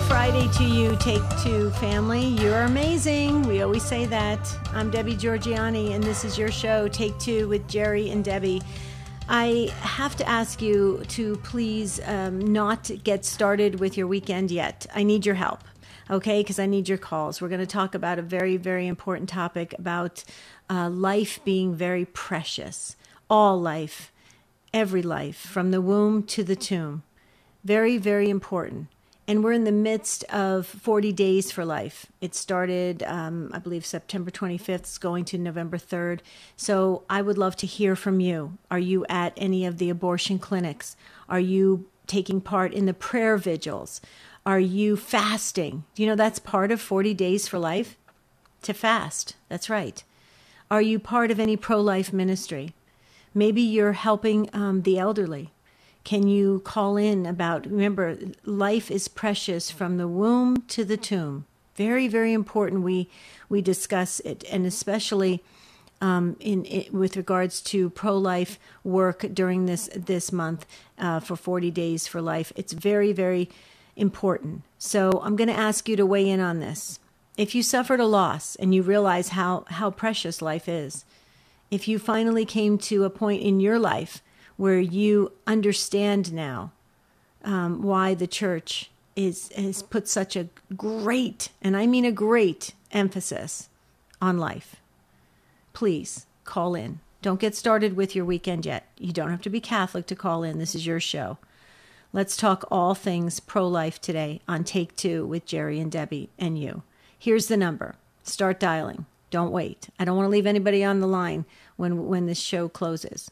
Friday to you, Take Two family. You're amazing. We always say that. I'm Debbie Georgianni, and this is your show, Take Two with Jerry and Debbie. I have to ask you to please not get started with your weekend yet. I need your help, okay? Because I need your calls. We're going to talk about a very, very important topic about life being very precious. All life, every life, from the womb to the tomb. Very, very important. And we're in the midst of 40 Days for Life. It started, I believe, September 25th. It's going to November 3rd. So I would love to hear from you. Are you at any of the abortion clinics? Are you taking part in the prayer vigils? Are you fasting? You know, that's part of 40 Days for Life, to fast. That's right. Are you part of any pro-life ministry? Maybe you're helping the elderly. Can you call in about, remember, life is precious from the womb to the tomb. Very, very important we discuss it, and especially with regards to pro-life work during this month for 40 Days for Life. It's very, very important. So I'm going to ask you to weigh in on this. If you suffered a loss and you realize how precious life is, if you finally came to a point in your life where you understand now why the church has put such a great, and I mean a great, emphasis on life, please call in. Don't get started with your weekend yet. You don't have to be Catholic to call in. This is your show. Let's talk all things pro-life today on Take Two with Jerry and Debbie and you. Here's the number. Start dialing. Don't wait. I don't want to leave anybody on the line when this show closes.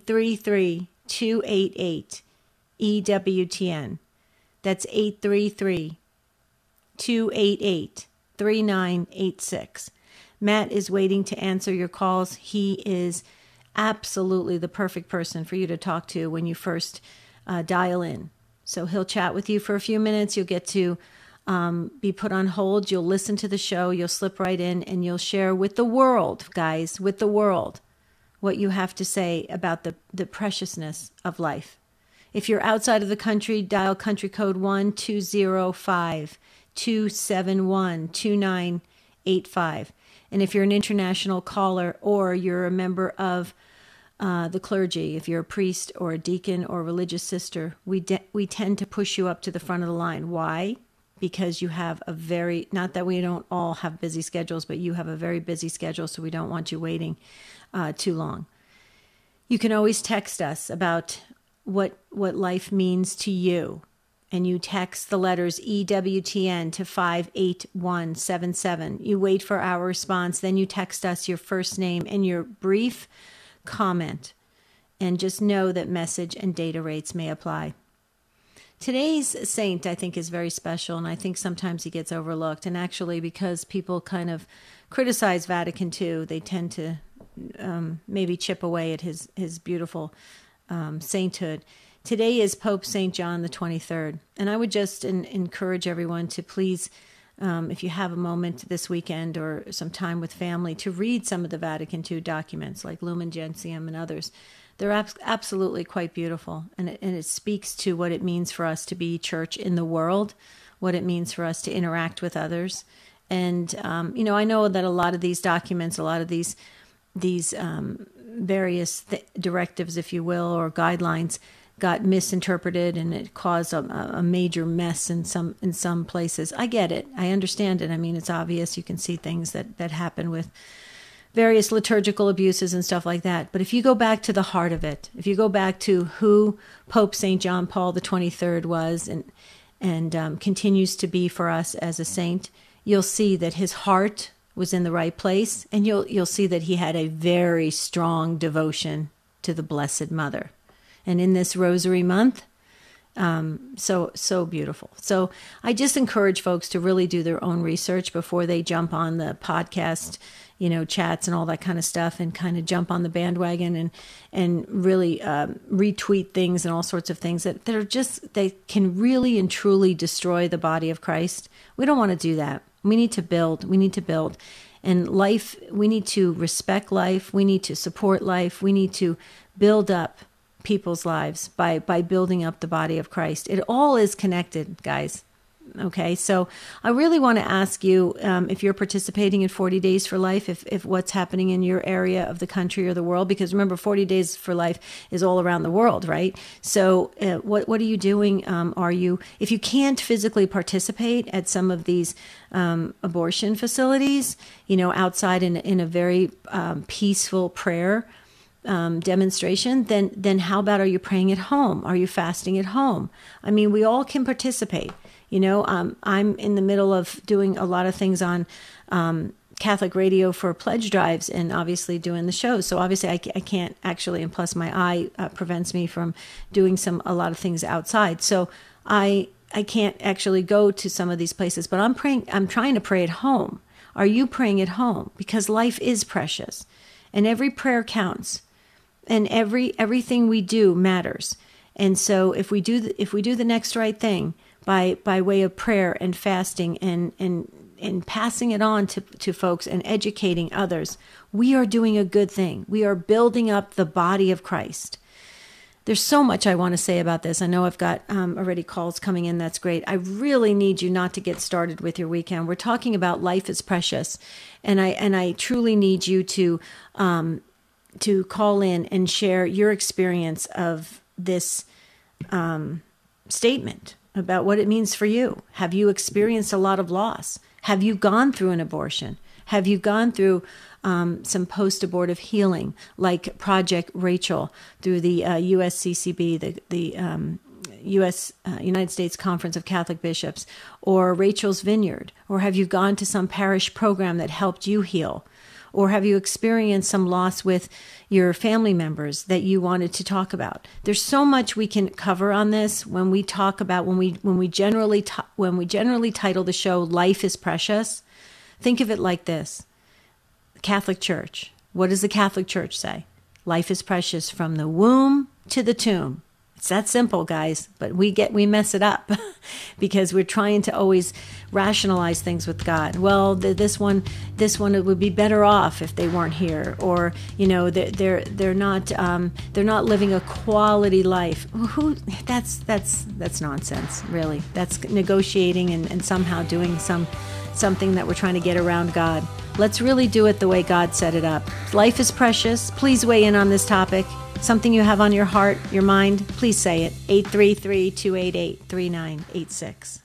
833-288-EWTN. That's 833-288-3986. Matt is waiting to answer your calls. He is absolutely the perfect person for you to talk to when you first dial in. So he'll chat with you for a few minutes. You'll get to be put on hold. You'll listen to the show. You'll slip right in and you'll share with the world, guys, with the world, what you have to say about the preciousness of life. If you're outside of the country, dial country code 1-205-271-2985. And if you're an international caller or you're a member of the clergy, if you're a priest or a deacon or a religious sister, we tend to push you up to the front of the line. Why? Because you have not that we don't all have busy schedules, but you have a very busy schedule, so we don't want you waiting too long. You can always text us about what life means to you, and you text the letters EWTN to 58177. You wait for our response, then you text us your first name and your brief comment, and just know that message and data rates may apply. Today's saint, I think, is very special, and I think sometimes he gets overlooked. And actually, because people kind of criticize Vatican II, they tend to maybe chip away at his beautiful sainthood. Today is Pope St. John the 23rd, and I would just encourage everyone to please, if you have a moment this weekend or some time with family, to read some of the Vatican II documents like Lumen Gentium and others. They're absolutely quite beautiful, and it speaks to what it means for us to be church in the world, what it means for us to interact with others. And, I know that a lot of these documents, a lot of these various directives, if you will, or guidelines got misinterpreted, and it caused a major mess in some places. I get it. I understand it. I mean, it's obvious. You can see things that happen with various liturgical abuses and stuff like that. But if you go back to the heart of it, if you go back to who Pope St. John Paul the 23rd was and continues to be for us as a saint, you'll see that his heart was in the right place, and you'll see that he had a very strong devotion to the Blessed Mother. And in this Rosary month, so beautiful. So I just encourage folks to really do their own research before they jump on the podcast, chats and all that kind of stuff, and kind of jump on the bandwagon and really retweet things and all sorts of things that are just, they can really and truly destroy the body of Christ. We don't want to do that. We need to build. And life, we need to respect life. We need to support life. We need to build up people's lives by building up the body of Christ. It all is connected, guys. Okay, so I really want to ask you if you're participating in 40 Days for Life, if what's happening in your area of the country or the world, because remember, 40 Days for Life is all around the world, right? So what are you doing? If you can't physically participate at some of these abortion facilities, outside in a very peaceful prayer demonstration, then how about, are you praying at home? Are you fasting at home? I mean, we all can participate. I'm in the middle of doing a lot of things on Catholic radio for pledge drives, and obviously doing the shows. So obviously I can't actually, and plus my eye prevents me from doing a lot of things outside. So I can't actually go to some of these places, but I'm trying to pray at home. Are you praying at home? Because life is precious, and every prayer counts, and everything we do matters. And so if we do the next right thing by way of prayer and fasting and passing it on to folks and educating others, we are doing a good thing. We are building up the body of Christ. There's so much I want to say about this. I know I've got already calls coming in. That's great. I really need you not to get started with your weekend. We're talking about life is precious, and I truly need you to call in and share your experience of this statement about what it means for you. Have you experienced a lot of loss? Have you gone through an abortion? Have you gone through some post-abortive healing, like Project Rachel through the USCCB, the United States Conference of Catholic Bishops, or Rachel's Vineyard? Or have you gone to some parish program that helped you heal? Or have you experienced some loss with your family members that you wanted to talk about? There's so much we can cover on this when we talk about, when we generally title the show "Life is Precious." Think of it like this: Catholic Church. What does the Catholic Church say? Life is precious from the womb to the tomb. It's that simple, guys, but we mess it up because we're trying to always rationalize things with God. Well, this one it would be better off if they weren't here, or they're not living a quality life. That's nonsense, really. That's negotiating and somehow doing something that we're trying to get around God. Let's really do it the way God set it up. Life is precious. Please weigh in on this topic. Something you have on your heart, your mind, please say it. 833-288-3986.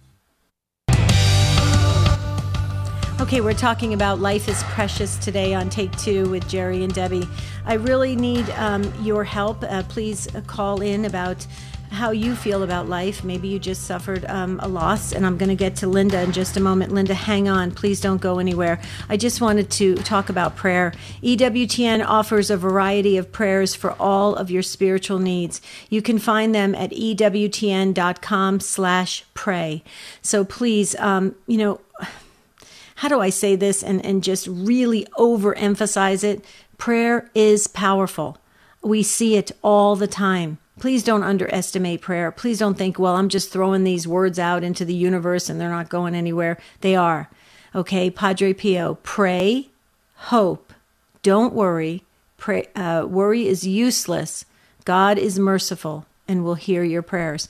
Okay, we're talking about life is precious today on Take Two with Jerry and Debbie. I really need your help. Please call in about how you feel about life. Maybe you just suffered a loss, and I'm going to get to Linda in just a moment. Linda, hang on. Please don't go anywhere. I just wanted to talk about prayer. EWTN offers a variety of prayers for all of your spiritual needs. You can find them at EWTN.com/pray. So please, how do I say this and just really overemphasize it? Prayer is powerful. We see it all the time. Please don't underestimate prayer. Please don't think, well, I'm just throwing these words out into the universe and they're not going anywhere. They are. Okay, Padre Pio, pray, hope, don't worry. Pray, worry is useless. God is merciful and will hear your prayers.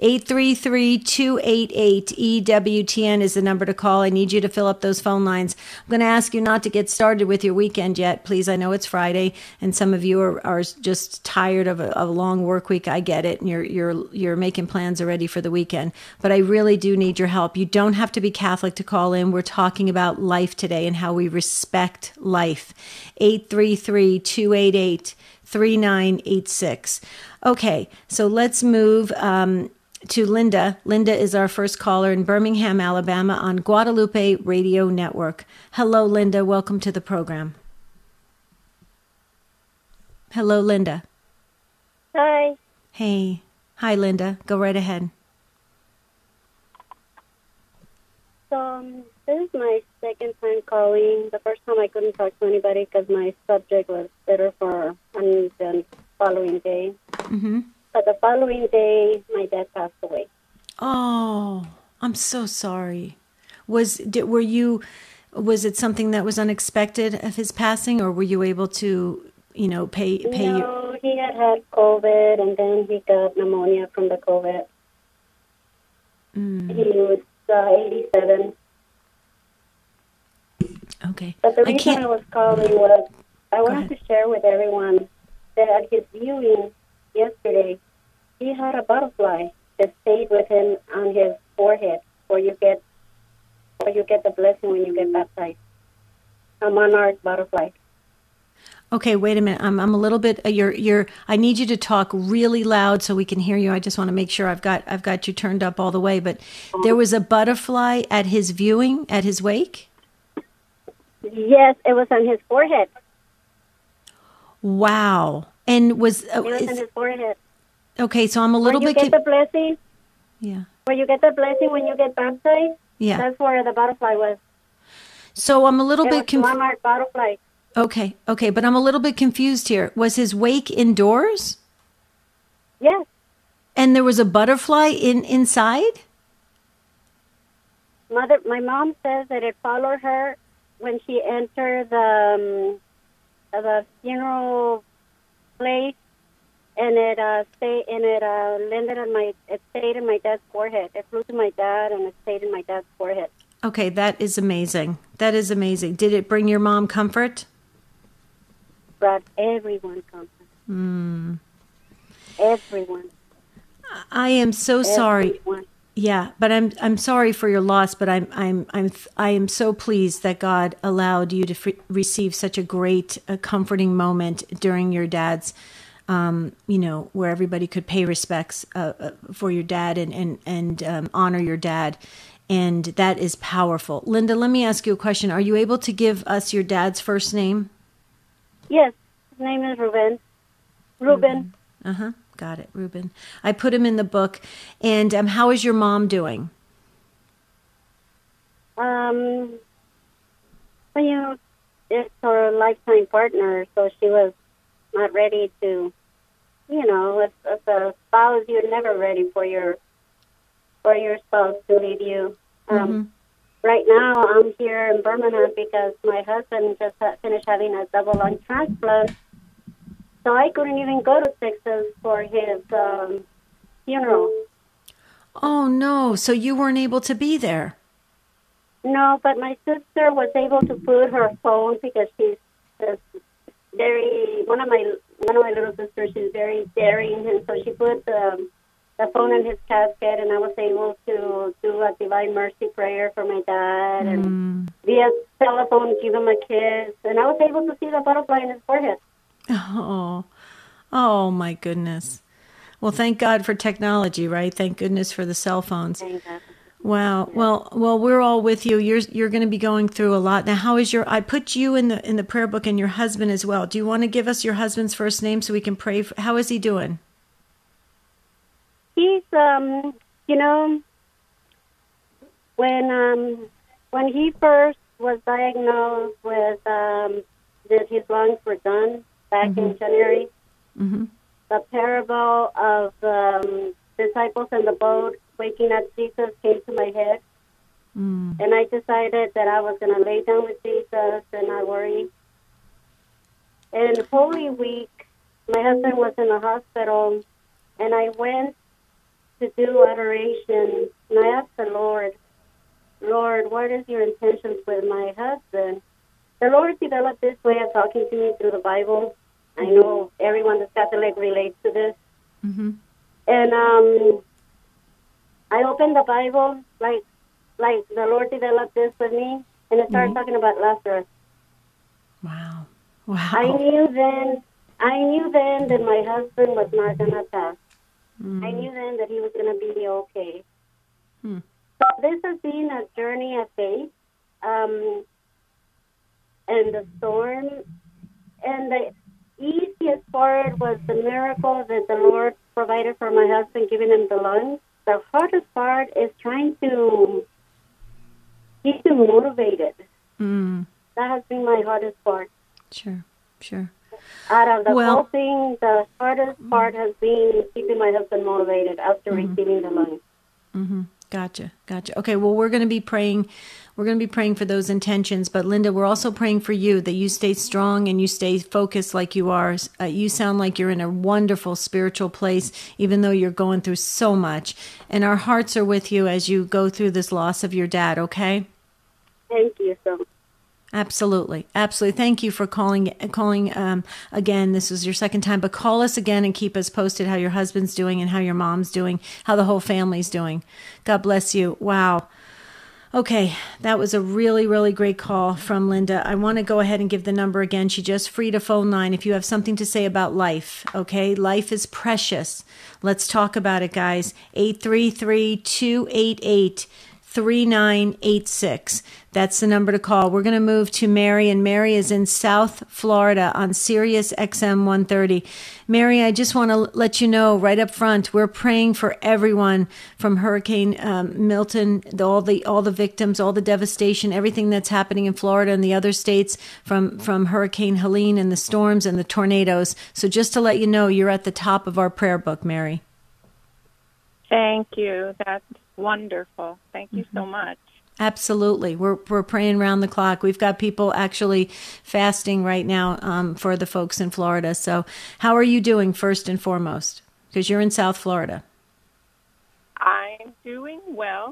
833-288-EWTN is the number to call. I need you to fill up those phone lines. I'm going to ask you not to get started with your weekend yet, please. I know it's Friday, and some of you are just tired of a long work week. I get it, and you're making plans already for the weekend. But I really do need your help. You don't have to be Catholic to call in. We're talking about life today and how we respect life. 833-288-3986. Okay, so let's move to Linda. Linda is our first caller in Birmingham, Alabama on Guadalupe Radio Network. Hello, Linda. Welcome to the program. Hello, Linda. Hi. Hey. Hi, Linda. Go right ahead. So this is my second time calling. The first time I couldn't talk to anybody because my subject was better for the following day. Mm-hmm. But the following day, my dad passed away. Oh, I'm so sorry. Was it something that was unexpected of his passing, or were you able to, pay No, he had COVID, and then he got pneumonia from the COVID. Mm. He would Okay. But the I reason can't. I was calling was I wanted ahead. to share with everyone that at his viewing yesterday, he had a butterfly that stayed with him on his forehead, where you get the blessing when you get baptized. A monarch butterfly. Okay, wait a minute. I'm a little bit. I need you to talk really loud so we can hear you. I just want to make sure I've got you turned up all the way. But there was a butterfly at his viewing, at his wake. Yes, it was on his forehead. Wow. And It was on his forehead. okay. So I'm a little Where you bit. get the blessing, Yeah. where you get the blessing when you get baptized, Yeah. that's where the butterfly was. So I'm a little It bit was monarch butterfly. Okay, but I'm a little bit confused here. Was his wake indoors? Yes. And there was a butterfly inside? My mom says that it followed her when she entered the funeral place, and it stayed in my dad's forehead. It flew to my dad, and it stayed in my dad's forehead. Okay, that is amazing. That is amazing. Did it bring your mom comfort? Brought everyone comfort. Everyone. I am so sorry. Everyone. Yeah, but I'm sorry for your loss. But I am so pleased that God allowed you to receive such a great, comforting moment during your dad's, where everybody could pay respects for your dad and honor your dad, and that is powerful. Linda, let me ask you a question. Are you able to give us your dad's first name? Yes, his name is Ruben. Ruben. Got it, Ruben. I put him in the book. And how is your mom doing? It's her lifetime partner, so she was not ready to, as a spouse, you're never ready for your spouse to leave you. Right now, I'm here in Birmingham because my husband just finished having a double lung transplant. So I couldn't even go to Texas for his funeral. Oh, no. So you weren't able to be there? No, but my sister was able to put her phone because she's one of my little sisters. She's very daring, and so she put the phone in his casket, and I was able to do a Divine Mercy prayer for my dad, and via telephone give him a kiss, and I was able to see the butterfly in his forehead. Oh my goodness. Well, thank God for technology, right? Thank goodness for the cell phones. Thank God. Wow. Well, we're all with you. You're going to be going through a lot. Now, how is I put you in the prayer book and your husband as well. Do you want to give us your husband's first name so we can pray how is he doing? He's when he first was diagnosed with that his lungs were done back in January. The parable of the disciples in the boat waking up Jesus came to my head. And I decided that I was going to lay down with Jesus and not worry. And Holy Week, my husband was in the hospital, and I went to do adoration. And I asked the Lord, what is your intentions with my husband? The Lord developed this way of talking to me through the Bible. I know everyone that's Catholic relates to this. And I opened the Bible like the Lord developed this with me, and it started talking about Lazarus. Wow. I knew then that my husband was not going to pass. I knew then that he was going to be okay. So this has been a journey of faith, and the storm, and the easiest part was the miracle that the Lord provided for my husband, giving him the lungs. The hardest part is trying to keep him motivated. That has been my hardest part. Sure. Out of the whole thing, the hardest part has been keeping my husband motivated after receiving the lungs. Gotcha. Okay, well, we're going to be praying. We're going to be praying for those intentions. But Linda, we're also praying for you that you stay strong and you stay focused like you are. You sound like you're in a wonderful spiritual place, even though you're going through so much. And our hearts are with you as you go through this loss of your dad, okay? Thank you so much. Absolutely. Absolutely. Thank you for calling again. This is your second time, but call us again and keep us posted how your husband's doing and how your mom's doing, how the whole family's doing. God bless you. Wow. Okay, that was a really, really great call from Linda. I want to go ahead and give the number again. She just freed a phone line if you have something to say about life, okay? Life is precious. Let's talk about it, guys. 833-288-3986. That's the number to call. We're going to move to Mary, and Mary is in South Florida on Sirius XM 130. Mary, I just want to let you know right up front, we're praying for everyone from Hurricane Milton, all the victims, all the devastation, everything that's happening in Florida and the other states from Hurricane Helene and the storms and the tornadoes. So just to let you know, you're at the top of our prayer book, Mary. Thank you. That's wonderful. Thank you so much. Absolutely. We're praying around the clock. We've got people actually fasting right now for the folks in Florida. So how are you doing first and foremost? Because you're in South Florida. I'm doing well.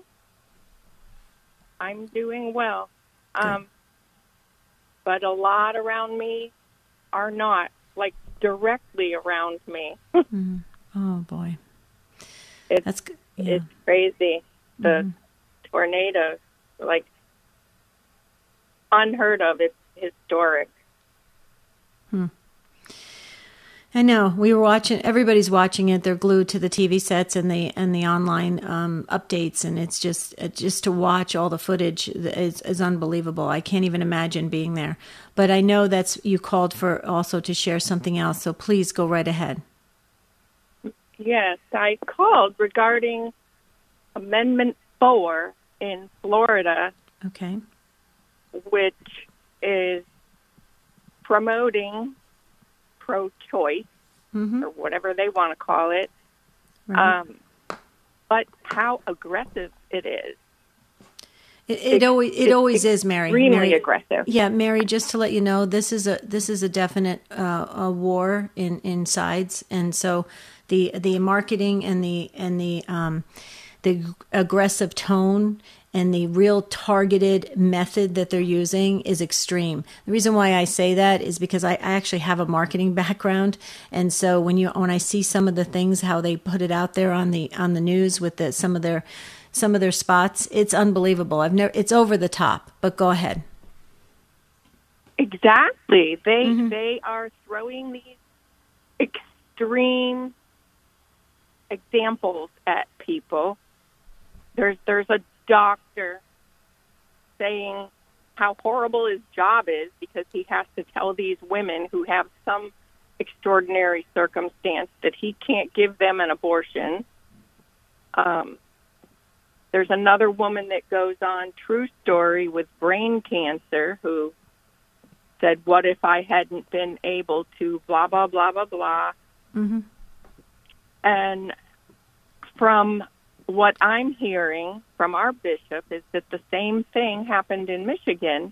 But a lot around me are not, like directly around me. Oh, boy. That's good. Yeah. It's crazy. The tornadoes, like unheard of. It's historic. I know. We were watching. Everybody's watching it. They're glued to the TV sets and the online updates, and it's just to watch all the footage is unbelievable. I can't even imagine being there. But I know that's you called for also to share something else. So please go right ahead. Yes, I called regarding Amendment 4 in Florida, okay, which is promoting pro-choice, or whatever they want to call it, right. But how aggressive it is. It always is, Mary. Extremely aggressive. Yeah, Mary. Just to let you know, this is a definite a war in sides, and so the marketing and the aggressive tone and the real targeted method that they're using is extreme. The reason why I say that is because I actually have a marketing background, and so when I see some of the things how they put it out there on the news with some of their spots, it's unbelievable. It's over the top. But go ahead. Exactly. They are throwing these extreme examples at people. There's a doctor saying how horrible his job is because he has to tell these women who have some extraordinary circumstance that he can't give them an abortion. There's another woman that goes on True Story with brain cancer who said, what if I hadn't been able to blah, blah, blah, blah, blah. And from what I'm hearing from our bishop is that the same thing happened in Michigan,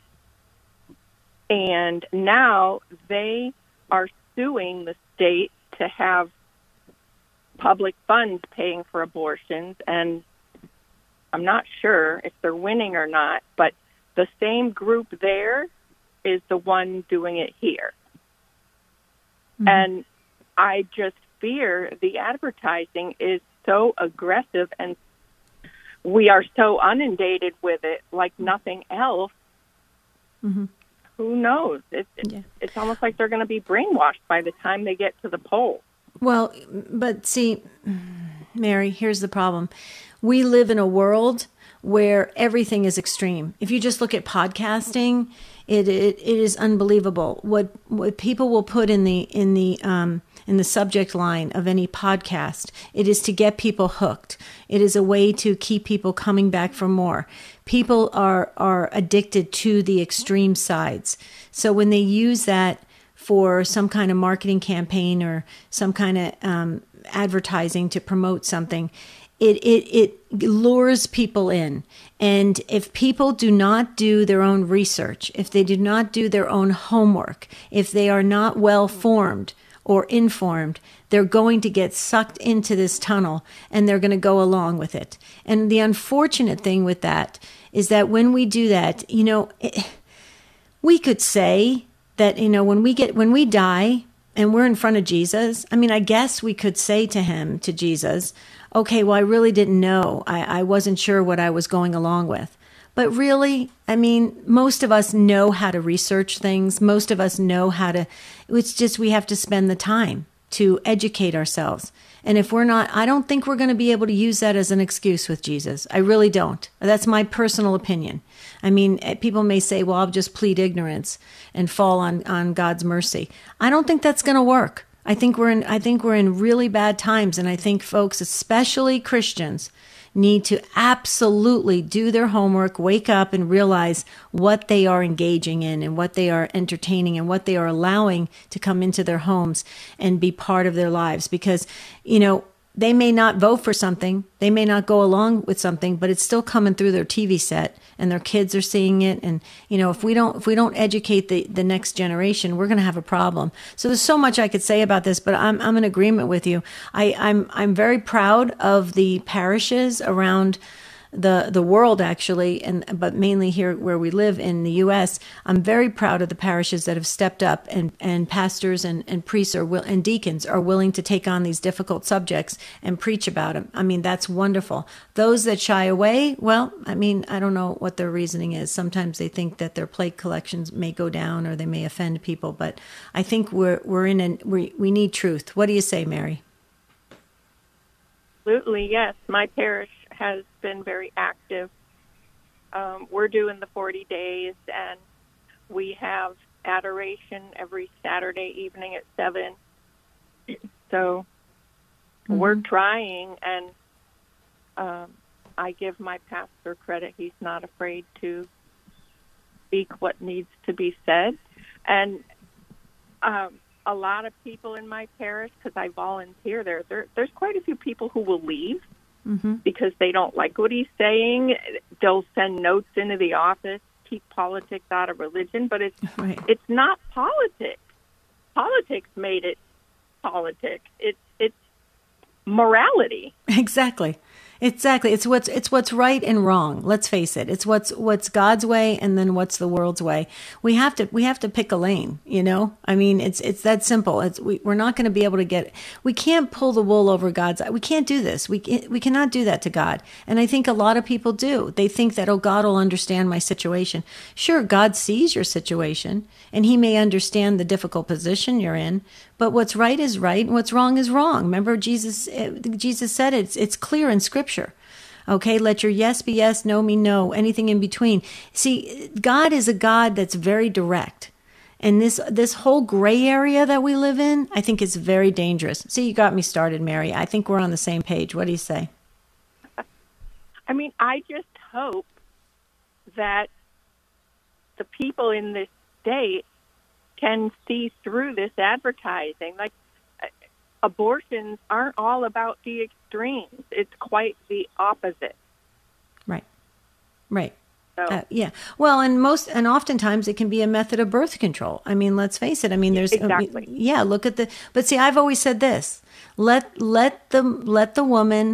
and now they are suing the state to have public funds paying for abortions, and I'm not sure if they're winning or not, but the same group there is the one doing it here. And I just fear the advertising is so aggressive, and we are so inundated with it like nothing else. Who knows? It's almost like they're going to be brainwashed by the time they get to the poll. Well, but see, Mary, here's the problem. We live in a world where everything is extreme. If you just look at podcasting, it is unbelievable what people will put in the subject line of any podcast. It is to get people hooked. It is a way to keep people coming back for more. People are addicted to the extreme sides. So when they use that for some kind of marketing campaign or some kind of advertising to promote something, it lures people in. And if people do not do their own research, if they do not do their own homework, if they are not well formed or informed, they're going to get sucked into this tunnel and they're going to go along with it. And the unfortunate thing with that is that when we do that, we could say that, when we die and we're in front of Jesus, I mean, I guess we could say to Jesus, okay, well, I really didn't know. I wasn't sure what I was going along with. But really, I mean, most of us know how to research things. Most of us know it's just we have to spend the time to educate ourselves. And if we're not, I don't think we're going to be able to use that as an excuse with Jesus. I really don't. That's my personal opinion. I mean, people may say, well, I'll just plead ignorance and fall on God's mercy. I don't think that's going to work. I think we're in really bad times. And I think folks, especially Christians, need to absolutely do their homework, wake up and realize what they are engaging in and what they are entertaining and what they are allowing to come into their homes and be part of their lives. Because, they may not vote for something, they may not go along with something, but it's still coming through their TV set and their kids are seeing it. And, if we don't educate the next generation, we're going to have a problem. So there's so much I could say about this, but I'm in agreement with you. I'm very proud of the parishes around the world, actually, but mainly here where we live in the U.S. I'm very proud of the parishes that have stepped up, and pastors and priests and deacons are willing to take on these difficult subjects and preach about them. I mean, that's wonderful. Those that shy away, well, I mean, I don't know what their reasoning is. Sometimes they think that their plate collections may go down or they may offend people, but I think we need truth. What do you say, Mary? Absolutely, yes. My parish has been very active. We're doing the 40 days, and we have adoration every Saturday evening at 7. So we're trying, and I give my pastor credit. He's not afraid to speak what needs to be said. And a lot of people in my parish, because I volunteer there's quite a few people who will leave because they don't like what he's saying. They'll send notes into the office, keep politics out of religion, but it's not politics. Politics made it politics. It's morality. Exactly. It's what's right and wrong. Let's face it. It's what's God's way and then what's the world's way. We have to pick a lane, I mean, it's that simple. We're not going to be able to we can't pull the wool over God's eye. We can't do this. We cannot do that to God. And I think a lot of people do. They think that, God will understand my situation. Sure, God sees your situation and he may understand the difficult position you're in, but what's right is right and what's wrong is wrong. Remember, Jesus said it's clear in Scripture. Okay, let your yes be yes, no mean no, anything in between. See, God is a God that's very direct. And this whole gray area that we live in, I think is very dangerous. See, you got me started, Mary. I think we're on the same page. What do you say? I mean, I just hope that the people in this state can see through this advertising. Like, abortions aren't all about the extremes. It's quite the opposite. Right. So, yeah. Well, and oftentimes it can be a method of birth control. I mean, let's face it. I mean, there's exactly. Look at but see, I've always said this: let the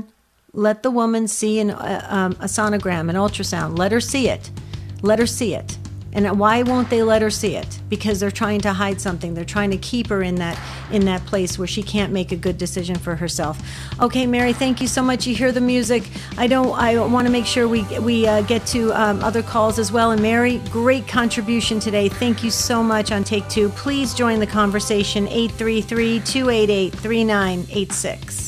woman see a sonogram, an ultrasound. Let her see it. Let her see it. And why won't they let her see it? Because they're trying to hide something. They're trying to keep her in that place where she can't make a good decision for herself. Okay, Mary, thank you so much. You hear the music. I want to make sure we get to other calls as well. And Mary, great contribution today. Thank you so much on Take Two. Please join the conversation, 833-288-3986.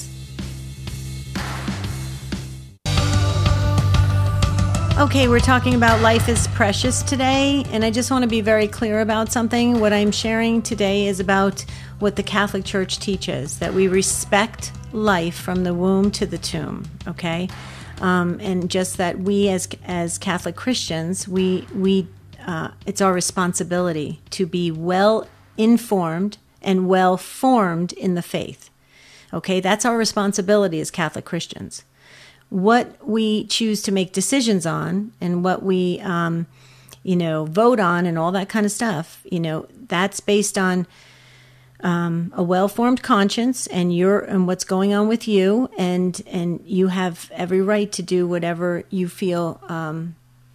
Okay, we're talking about life is precious today, and I just want to be very clear about something. What I'm sharing today is about what the Catholic Church teaches, that we respect life from the womb to the tomb, okay? And just that we as Catholic Christians, it's our responsibility to be well informed and well formed in the faith, okay? That's our responsibility as Catholic Christians. What we choose to make decisions on and what we, vote on and all that kind of stuff, that's based on a well-formed conscience and what's going on with you, and you have every right to do whatever you feel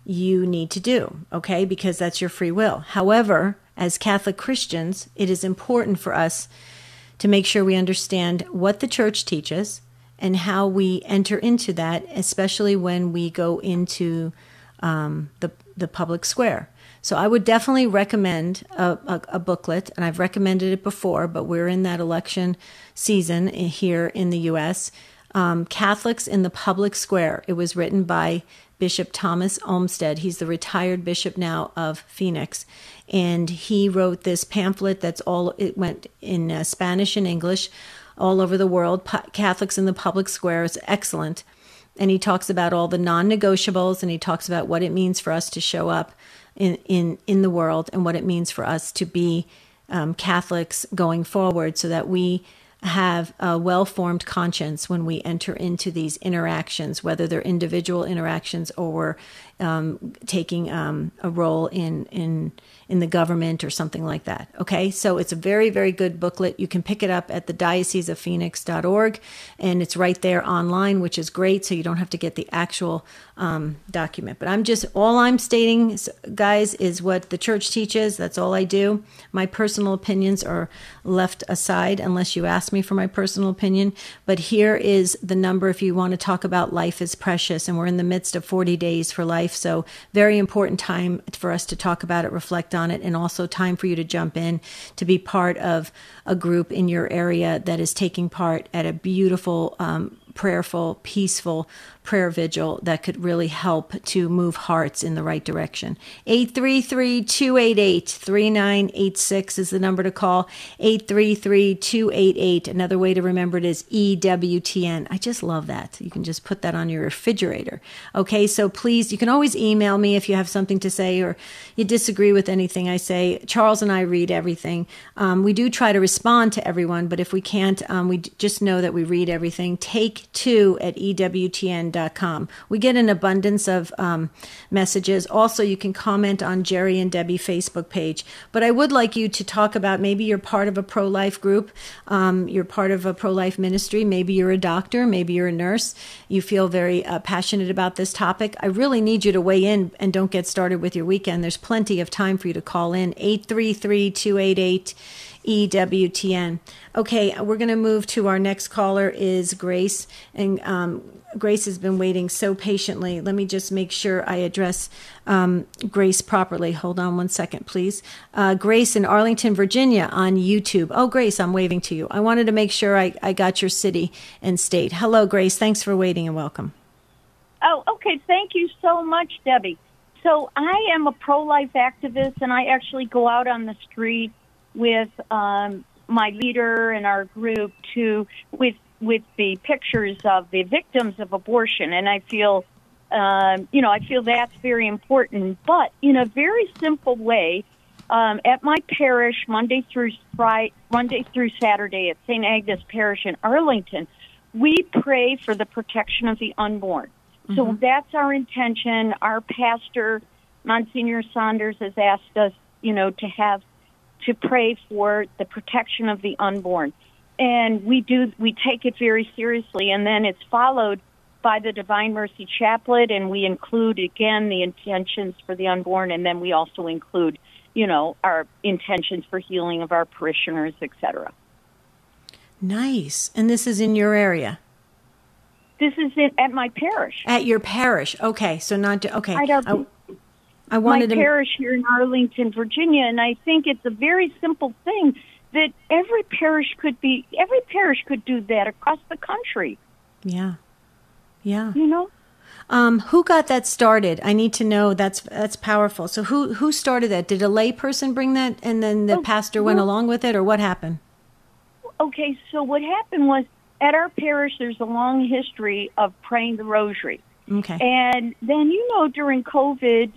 you need to do, okay? Because that's your free will. However, as Catholic Christians, it is important for us to make sure we understand what the church teaches and how we enter into that, especially when we go into the public square. So I would definitely recommend a booklet, and I've recommended it before, but we're in that election season here in the U.S., Catholics in the Public Square. It was written by Bishop Thomas Olmsted. He's the retired bishop now of Phoenix. And he wrote this pamphlet it went in Spanish and English all over the world. Catholics in the Public Square is excellent. And he talks about all the non-negotiables, and he talks about what it means for us to show up in the world and what it means for us to be Catholics going forward, so that we have a well-formed conscience when we enter into these interactions, whether they're individual interactions or taking a role in the government or something like that. Okay, so it's a very, very good booklet. You can pick it up at the dioceseoffphoenix.org, and it's right there online, which is great, so you don't have to get the actual document. But all I'm stating, guys, is what the church teaches. That's all I do. My personal opinions are left aside unless you ask me for my personal opinion. But here is the number if you want to talk about life is precious, and we're in the midst of 40 days for life. So very important time for us to talk about it, reflect on it, and also time for you to jump in to be part of a group in your area that is taking part at a beautiful, prayerful, peaceful prayer vigil that could really help to move hearts in the right direction. 833-288-3986 is the number to call. 833-288. Another way to remember it is EWTN. I just love that. You can just put that on your refrigerator. Okay, so please, you can always email me if you have something to say or you disagree with anything I say. Charles and I read everything. We do try to respond to everyone, but if we can't, we just know that we read everything. Take2@EWTN.com. We get an abundance of messages. Also, you can comment on Jerry and Debbie Facebook page. But I would like you to talk about, maybe you're part of a pro-life group, you're part of a pro-life ministry, maybe you're a doctor, maybe you're a nurse, you feel very passionate about this topic. I really need you to weigh in, and don't get started with your weekend. There's plenty of time for you to call in. 833-288-EWTN. Okay, we're going to move to our next caller is Grace, and Grace has been waiting so patiently. Let me just make sure I address Grace properly. Hold on one second, please. Grace in Arlington, Virginia on YouTube. Oh, Grace, I'm waving to you. I wanted to make sure I got your city and state. Hello, Grace. Thanks for waiting and welcome. Oh, okay. Thank you so much, Debbie. So I am a pro-life activist, and I actually go out on the street with my leader and our group with the pictures of the victims of abortion, and I feel that's very important. But in a very simple way, at my parish, Monday through Saturday at St. Agnes Parish in Arlington, we pray for the protection of the unborn. Mm-hmm. So that's our intention. Our pastor, Monsignor Saunders, has asked us, to pray for the protection of the unborn. And we take it very seriously, and then it's followed by the Divine Mercy Chaplet, and we include, again, the intentions for the unborn, and then we also include, our intentions for healing of our parishioners, etc. Nice. And this is in your area? This is at my parish. At your parish. Okay, so okay. I wanted my parish here in Arlington, Virginia, and I think it's a very simple thing that every parish could do that across the country. Yeah. Who got that started? I need to know. That's powerful. So who started that? Did a lay person bring that, and then the pastor went along with it, or what happened? Okay, so what happened was, at our parish, there's a long history of praying the rosary. Okay. And then, during COVID,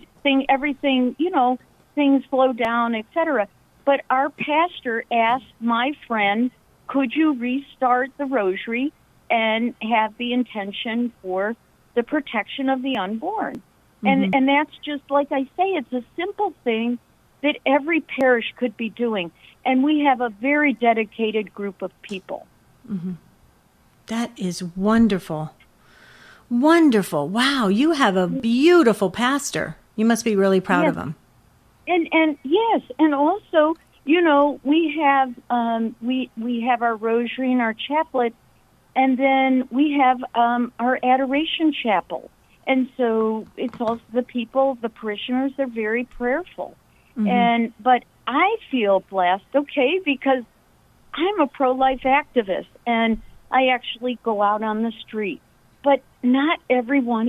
things slowed down, etc. But our pastor asked my friend, could you restart the rosary and have the intention for the protection of the unborn? Mm-hmm. And that's just, like I say, it's a simple thing that every parish could be doing. And we have a very dedicated group of people. Mm-hmm. That is wonderful. Wonderful. Wow, you have a beautiful pastor. You must be really proud of them. And yes, and also, you know, we have we have our rosary and our chaplet, and then we have our adoration chapel. And so it's also the people, the parishioners, they're very prayerful. But I feel blessed, okay, because I'm a pro-life activist, and I actually go out on the street. But not everyone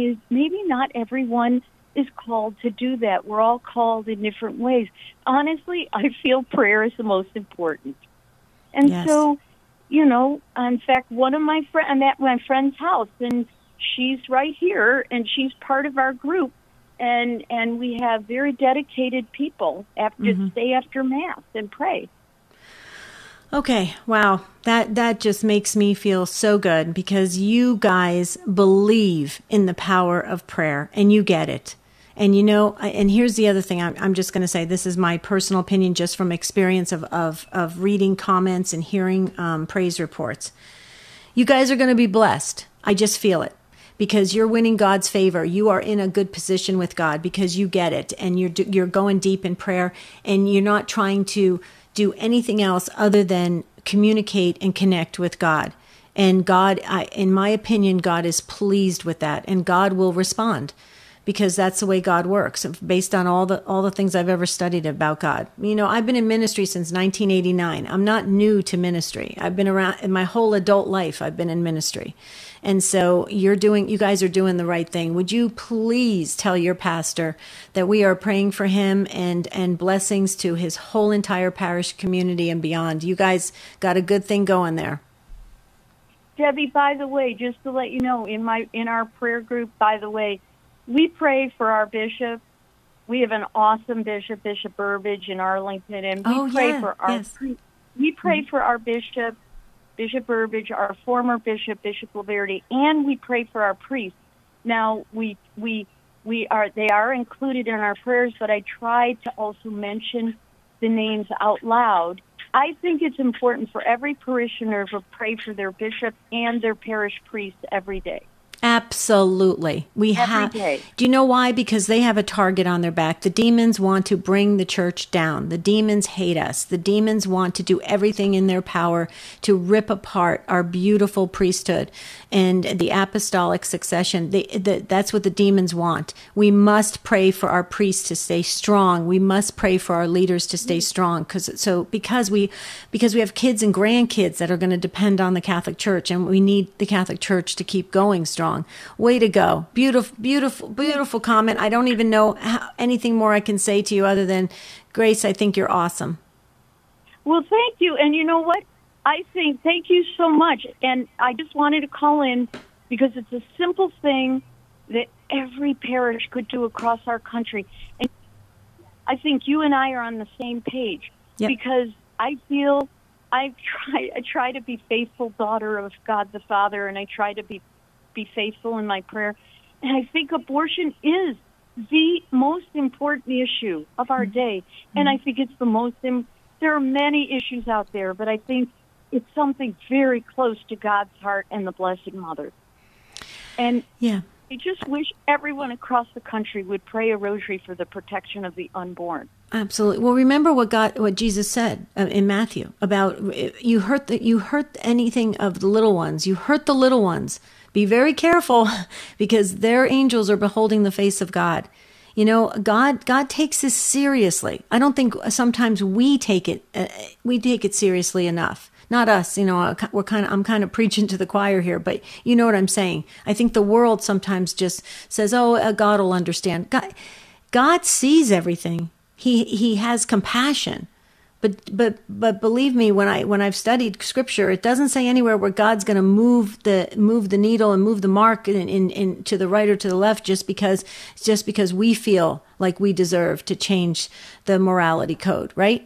is called to do that. We're all called in different ways. Honestly, I feel prayer is the most important. And so, you know, in fact, one of my friends, I'm at my friend's house, and she's right here, and she's part of our group. And we have very dedicated people after stay after Mass and pray. Okay, wow. That just makes me feel so good, because you guys believe in the power of prayer, and you get it. And you know, and here's the other thing I'm just going to say. This is my personal opinion, just from experience of reading comments and hearing praise reports. You guys are going to be blessed. I just feel it. Because you're winning God's favor. You are in a good position with God because you get it, and you're going deep in prayer, and you're not trying to do anything else other than communicate and connect with God. And God, in my opinion, God is pleased with that, and God will respond, because that's the way God works, based on all the things I've ever studied about God. You know, I've been in ministry since 1989. I'm not new to ministry. I've been around in my whole adult life. I've been in ministry. And so you guys are doing the right thing. Would you please tell your pastor that we are praying for him, and blessings to his whole entire parish community and beyond. You guys got a good thing going there. Debbie, by the way, just to let you know, in our prayer group, by the way, we pray for our bishop. We have an awesome bishop, Bishop Burbidge in Arlington, and we pray for our we pray for our bishop, Bishop Burbidge, our former bishop, Bishop Laverty, and we pray for our priests. Now they are included in our prayers, but I try to also mention the names out loud. I think it's important for every parishioner to pray for their bishop and their parish priest every day. Absolutely. We have. Do you know why? Because they have a target on their back. The demons want to bring the church down. The demons hate us. The demons want to do everything in their power to rip apart our beautiful priesthood and the apostolic succession. That's what the demons want. We must pray for our priests to stay strong. We must pray for our leaders to stay strong, because we have kids and grandkids that are going to depend on the Catholic Church, and we need the Catholic Church to keep going strong. Way to go. Beautiful comment. I don't even know anything more I can say to you other than, Grace, I think you're awesome. Well, thank you. And you know what? I think, thank you so much. And I just wanted to call in because it's a simple thing that every parish could do across our country. And I think you and I are on the same page, because I feel I try to be faithful daughter of God the Father, and I try to be faithful in my prayer. And I think abortion is the most important issue of our day. And I think it's there are many issues out there, but I think it's something very close to God's heart and the Blessed Mother. And I just wish everyone across the country would pray a rosary for the protection of the unborn. Absolutely. Well, remember what Jesus said in Matthew about you hurt anything of the little ones. You hurt the little ones. Be very careful, because their angels are beholding the face of God. You know, God takes this seriously. I don't think sometimes we take it seriously enough. Not us, you know. I'm kind of preaching to the choir here, but you know what I'm saying. I think the world sometimes just says, "Oh, God will understand." God sees everything. He has compassion. But believe me, when I've studied Scripture, it doesn't say anywhere where God's going to move the needle and move the mark in to the right or to the left just because we feel like we deserve to change the morality code, right?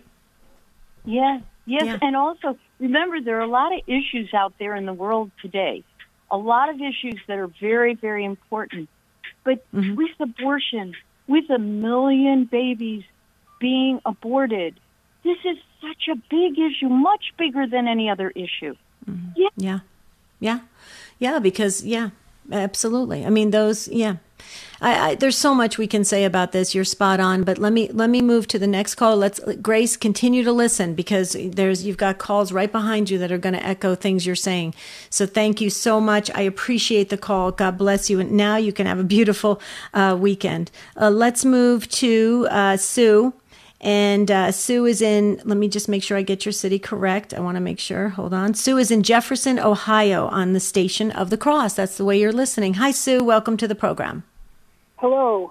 Yes. And also remember, there are a lot of issues out there in the world today, a lot of issues that are very, very important. But with abortion, with 1 million babies being aborted, this is such a big issue, much bigger than any other issue. Yeah, because, absolutely. I mean, There's so much we can say about this. You're spot on, but let me move to the next call. Grace, continue to listen, because you've got calls right behind you that are going to echo things you're saying. So thank you so much. I appreciate the call. God bless you. And now you can have a beautiful weekend. Let's move to Sue. And Sue is in, let me just make sure I get your city correct. I want to make sure. Hold on. Sue is in Jefferson, Ohio, on the Station of the Cross. That's the way you're listening. Hi, Sue. Welcome to the program. Hello.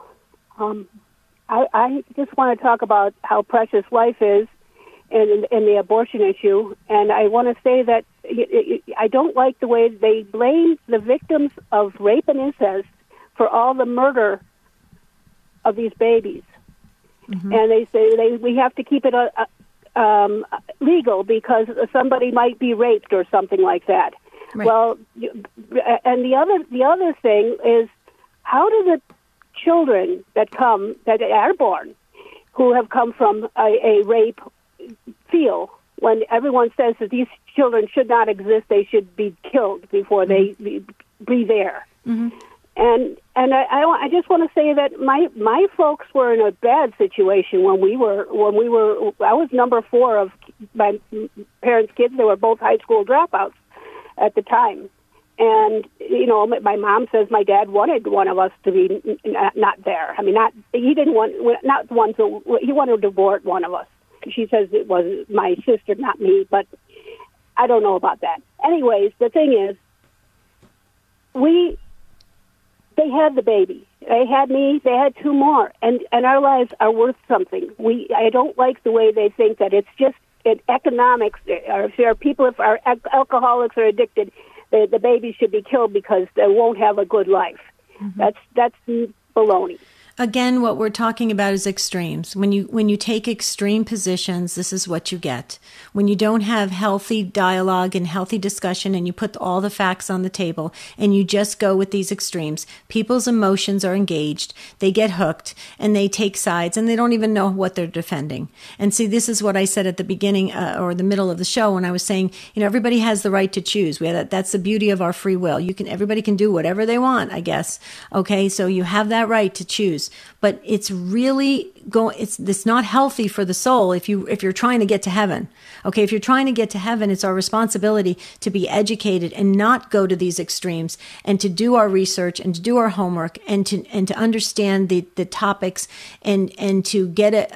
I just want to talk about how precious life is and the abortion issue. And I want to say that I don't like the way they blame the victims of rape and incest for all the murder of these babies. Mm-hmm. And they say we have to keep it legal because somebody might be raped or something like that. Right. Well, and the other thing is, how do the children that are born, who have come from a rape, feel when everyone says that these children should not exist, they should be killed before they breathe air? Mm-hmm. And I just want to say that my folks were in a bad situation when we were I was number 4 of my parents' kids. They were both high school dropouts at the time. And, my mom says my dad wanted one of us to be not there. I mean, he wanted to abort one of us. She says it was my sister, not me, but I don't know about that. Anyways, the thing is, they had the baby. They had me. They had 2 more, and our lives are worth something. I don't like the way they think that it's just economics. Or if our alcoholics are addicted, the babies should be killed because they won't have a good life. Mm-hmm. That's baloney. Again, what we're talking about is extremes. When you take extreme positions, this is what you get. When you don't have healthy dialogue and healthy discussion, and you put all the facts on the table and you just go with these extremes, people's emotions are engaged, they get hooked, and they take sides, and they don't even know what they're defending. And see, this is what I said at the beginning or the middle of the show when I was saying, everybody has the right to choose. That's the beauty of our free will. Everybody can do whatever they want, I guess. Okay, so you have that right to choose. But it's really it's not healthy for the soul if you're trying to get to heaven. Okay, if you're trying to get to heaven, it's our responsibility to be educated and not go to these extremes, and to do our research and to do our homework and to understand the topics and to get it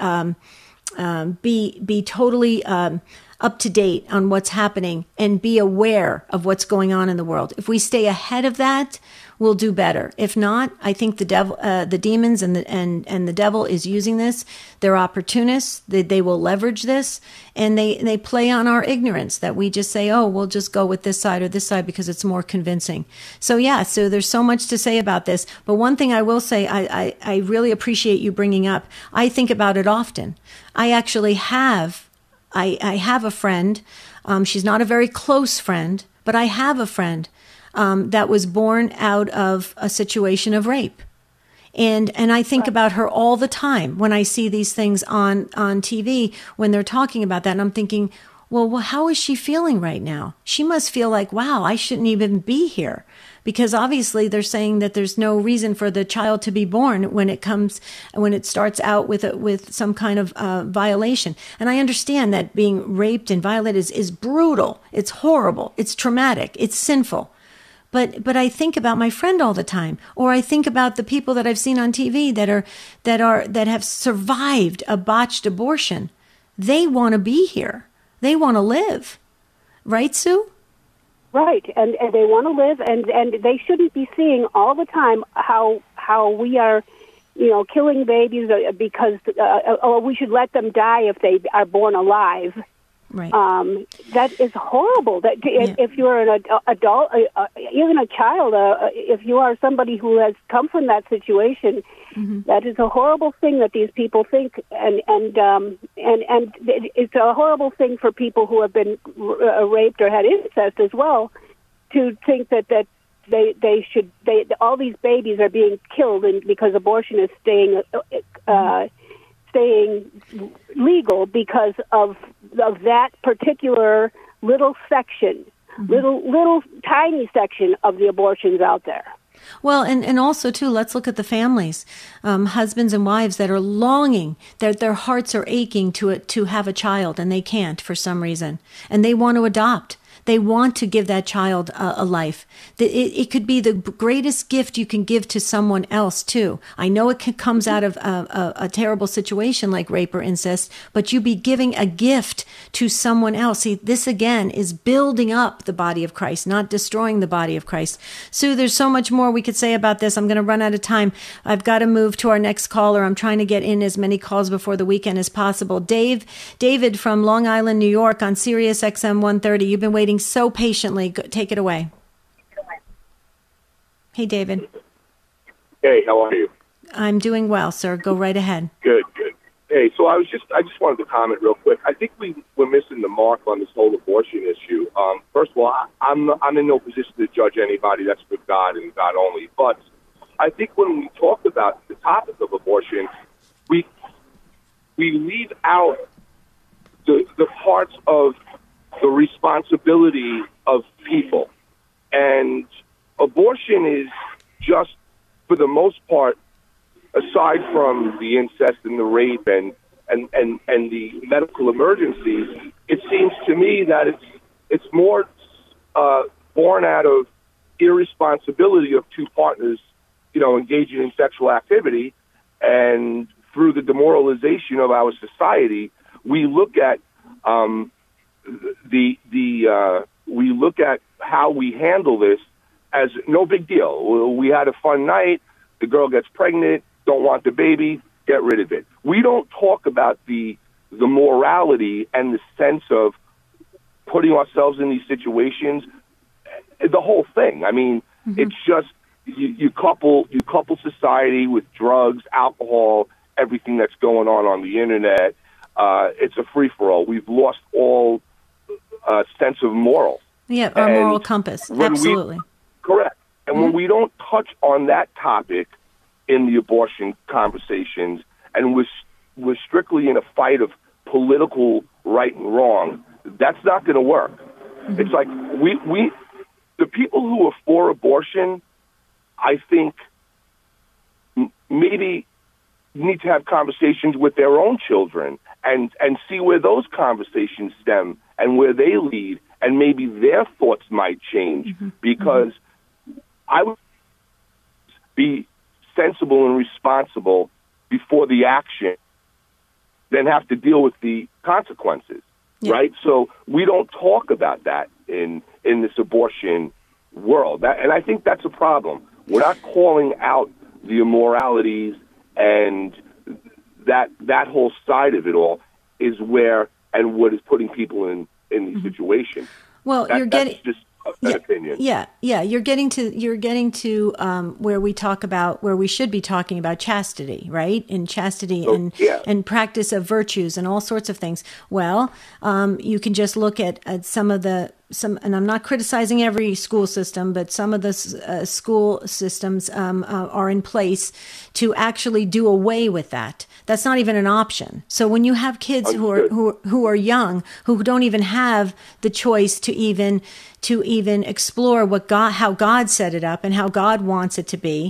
be totally up to date on what's happening and be aware of what's going on in the world. If we stay ahead of that, we'll do better. If not, I think the devil, the demons and the devil is using this. They're opportunists. They will leverage this, and they play on our ignorance that we just say, oh, we'll just go with this side or this side because it's more convincing. So so there's so much to say about this. But one thing I will say, I really appreciate you bringing up. I think about it often. I actually have a friend. She's not a very close friend, but I have a friend that was born out of a situation of rape. And I think about her all the time when I see these things on TV when they're talking about that. And I'm thinking, well, how is she feeling right now? She must feel like, wow, I shouldn't even be here. Because obviously they're saying that there's no reason for the child to be born when it starts out with some kind of violation. And I understand that being raped and violated is brutal. It's horrible. It's traumatic. It's sinful. But I think about my friend all the time, or I think about the people that I've seen on TV that have survived a botched abortion. They want to be here. They want to live. Right, Sue? Right, and they want to live, and they shouldn't be seeing all the time how we are, killing babies because we should let them die if they are born alive. Right. That is horrible. That if you're an adult, even a child, if you are somebody who has come from that situation, mm-hmm. that is a horrible thing that these people think, and it's a horrible thing for people who have been raped or had incest as well, to think that all these babies are being killed because abortion is staying legal because of that particular little section, mm-hmm. little tiny section of the abortions out there. Well, and also, too, let's look at the families, husbands and wives that are longing, that their hearts are aching to have a child, and they can't for some reason, and they want to adopt. They want to give that child a life. It could be the greatest gift you can give to someone else, too. I know it comes out of a terrible situation like rape or incest, but you be giving a gift to someone else. See, this again is building up the body of Christ, not destroying the body of Christ. Sue, there's so much more we could say about this. I'm going to run out of time. I've got to move to our next caller. I'm trying to get in as many calls before the weekend as possible. David from Long Island, New York on Sirius XM 130. You've been waiting so patiently. Take it away. Hey, David. Hey, how are you? I'm doing well, sir. Go right ahead. Good. Hey, so I just wanted to comment real quick. I think we're missing the mark on this whole abortion issue. First of all, I'm in no position to judge anybody. That's with God and God only. But I think when we talk about the topic of abortion, we leave out the parts of the responsibility of people. And abortion is just, for the most part, aside from the incest and the rape and the medical emergencies, it seems to me that it's more born out of irresponsibility of two partners, engaging in sexual activity, and through the demoralization of our society, we look at we look at how we handle this as no big deal. We had a fun night. The girl gets pregnant. Don't want the baby. Get rid of it. We don't talk about the morality and the sense of putting ourselves in these situations. The whole thing. I mean, It's just you couple society with drugs, alcohol, everything that's going on the internet. It's a free-for-all. We've lost all sense of moral. Yeah, our moral compass. Absolutely. Correct. And when we don't touch on that topic in the abortion conversations, and we're strictly in a fight of political right and wrong, that's not going to work. It's like the people who are for abortion, I think maybe need to have conversations with their own children and see where those conversations stem and where they lead, and maybe their thoughts might change, because I would be sensible and responsible before the action, then have to deal with the consequences, right? So we don't talk about that in this abortion world, and I think that's a problem. We're not calling out the immoralities, and that whole side of it all is where and what is putting people in these situations. Well, that's just an opinion. Yeah. You're getting to where we should be talking about chastity, right? And chastity and practice of virtues and all sorts of things. Well, you can just look at some, and I'm not criticizing every school system, but some of the school systems are in place to actually do away with that. That's not even an option. So when you have kids who are young, who don't even have the choice to even explore how God set it up and how God wants it to be,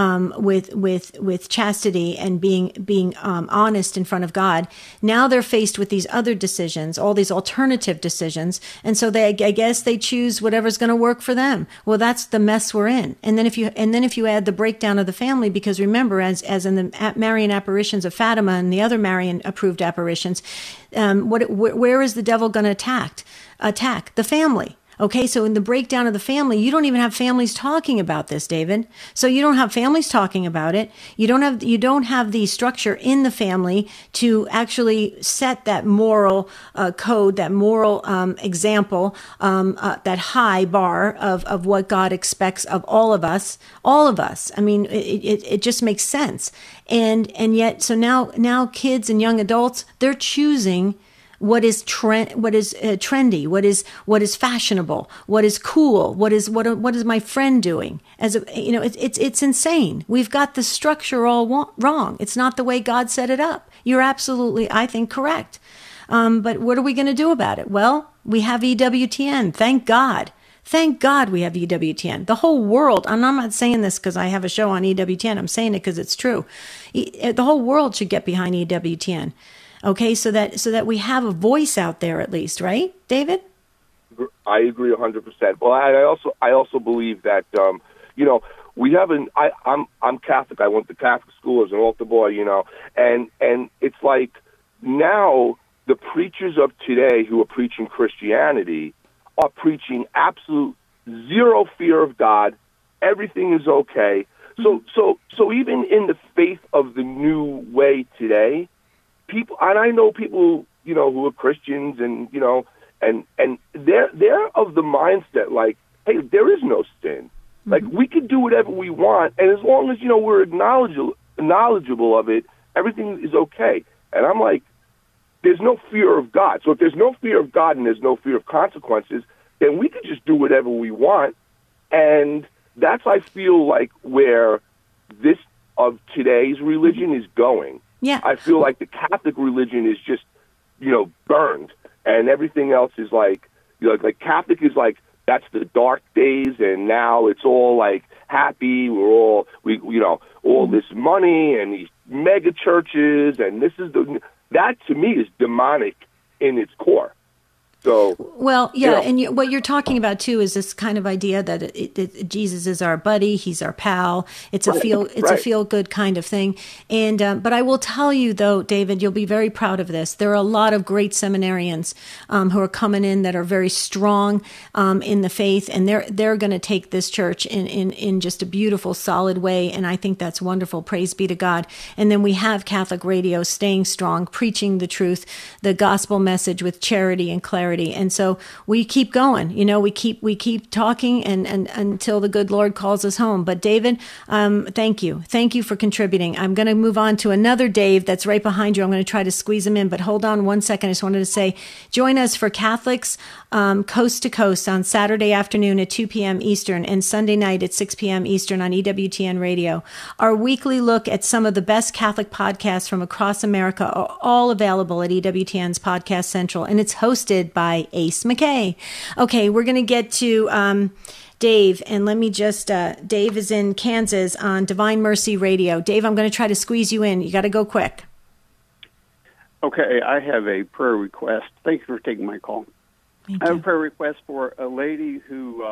with chastity and being honest in front of God, now they're faced with these other decisions, all these alternative decisions, and so I guess they choose whatever's going to work for them. Well, that's the mess we're in. And then if you add the breakdown of the family, because remember, as in the Marian apparitions of Fatima and the other Marian approved apparitions, where is the devil going to attack the family? Okay, so in the breakdown of the family, you don't even have families talking about this, David. So you don't have families talking about it. You don't have the structure in the family to actually set that moral code, that moral example, that high bar of what God expects of all of us. All of us. I mean, it just makes sense. And yet, so now kids and young adults, they're choosing what is trendy, what is fashionable, what is cool, what is my friend doing? It's insane. We've got the structure all wrong. It's not the way God set it up. You're absolutely, I think, correct. But what are we going to do about it? Well, we have EWTN. Thank God. Thank God we have EWTN. The whole world, and I'm not saying this because I have a show on EWTN. I'm saying it because it's true. The whole world should get behind EWTN. Okay, so that we have a voice out there at least, right, David? I agree 100%. Well, I also believe that we have I'm Catholic. I went to Catholic school as an altar boy, and it's like now the preachers of today who are preaching Christianity are preaching absolute zero fear of God. Everything is okay. So even in the faith of the new way today, people, and I know people, who are Christians and they're of the mindset like, hey, there is no sin. Like, we can do whatever we want, and as long as, we're knowledgeable of it, everything is okay. And I'm like, there's no fear of God. So if there's no fear of God and there's no fear of consequences, then we can just do whatever we want. And that's, I feel like, where this of today's religion is going. Yeah. I feel like the Catholic religion is just, burned, and everything else is like Catholic is like, that's the dark days, and now it's all like happy. All this money and these mega churches, and that to me is demonic in its core. So, well, yeah, and what you're talking about too is this kind of idea that Jesus is our buddy, he's our pal. It's a feel good kind of thing. And but I will tell you though, David, you'll be very proud of this. There are a lot of great seminarians who are coming in that are very strong in the faith, and they're going to take this church in just a beautiful, solid way. And I think that's wonderful. Praise be to God. And then we have Catholic radio staying strong, preaching the truth, the gospel message with charity and clarity. And so we keep going, we keep talking and until the good Lord calls us home. But David, thank you for contributing. I'm going to move on to another Dave that's right behind you. I'm going to try to squeeze him in, but hold on one second. I just wanted to say, join us for Catholics Coast to Coast on Saturday afternoon at 2 p.m. Eastern and Sunday night at 6 p.m. Eastern on EWTN Radio. Our weekly look at some of the best Catholic podcasts from across America are all available at EWTN's Podcast Central, and it's hosted by Ace McKay. Okay, we're going to get to Dave, and let me just, Dave is in Kansas on Divine Mercy Radio. Dave, I'm going to try to squeeze you in. You got to go quick. Okay, I have a prayer request. Thank you for taking my call. I have a prayer request for a lady who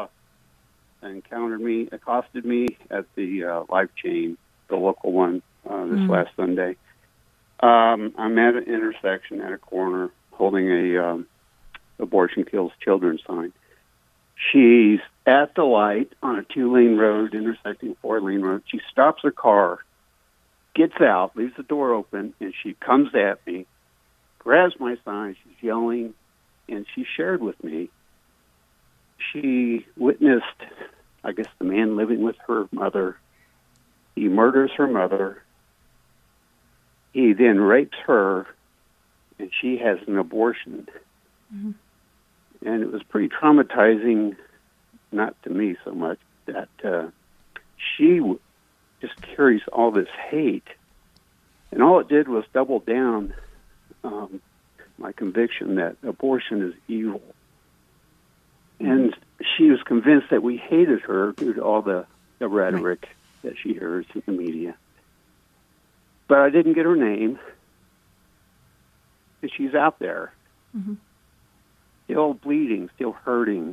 accosted me at the Life Chain, the local one, this last Sunday. I'm at an intersection at a corner holding a Abortion Kills Children sign. She's at the light on a 2-lane road, intersecting a 4-lane road. She stops her car, gets out, leaves the door open, and she comes at me, grabs my sign, she's yelling, and she shared with me. She witnessed, I guess, the man living with her mother. He murders her mother. He then rapes her, and she has an abortion. Mm-hmm. And it was pretty traumatizing, not to me so much, that she just carries all this hate. And all it did was double down my conviction that abortion is evil. And she was convinced that we hated her due to all the rhetoric that she hears in the media. But I didn't get her name. And she's out there. Mm-hmm. Still bleeding, still hurting.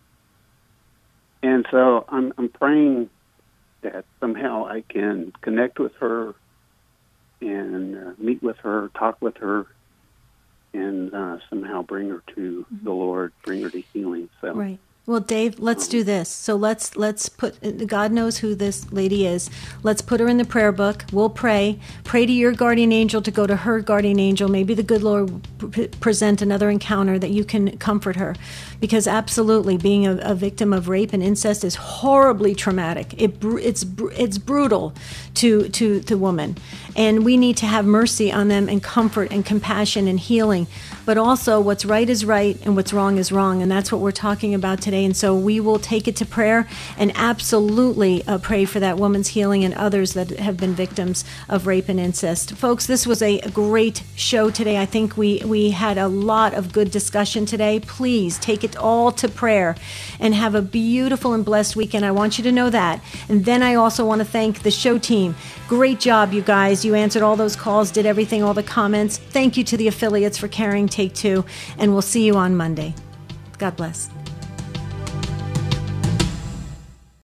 And so I'm praying that somehow I can connect with her and meet with her, talk with her, and somehow bring her to the Lord, bring her to healing. So. Right. Well, Dave, let's do this. So let's put, God knows who this lady is. Let's put her in the prayer book. We'll pray to your guardian angel to go to her guardian angel. Maybe the good Lord will present another encounter that you can comfort her. Because absolutely, being a victim of rape and incest is horribly traumatic. It's brutal to the woman. And we need to have mercy on them and comfort and compassion and healing. But also, what's right is right and what's wrong is wrong. And that's what we're talking about today today. And so we will take it to prayer and absolutely pray for that woman's healing and others that have been victims of rape and incest. Folks, this was a great show today. I think we had a lot of good discussion today. Please take it all to prayer and have a beautiful and blessed weekend. I want you to know that. And then I also want to thank the show team. Great job, you guys. You answered all those calls, did everything, all the comments. Thank you to the affiliates for carrying Take Two, and we'll see you on Monday. God bless.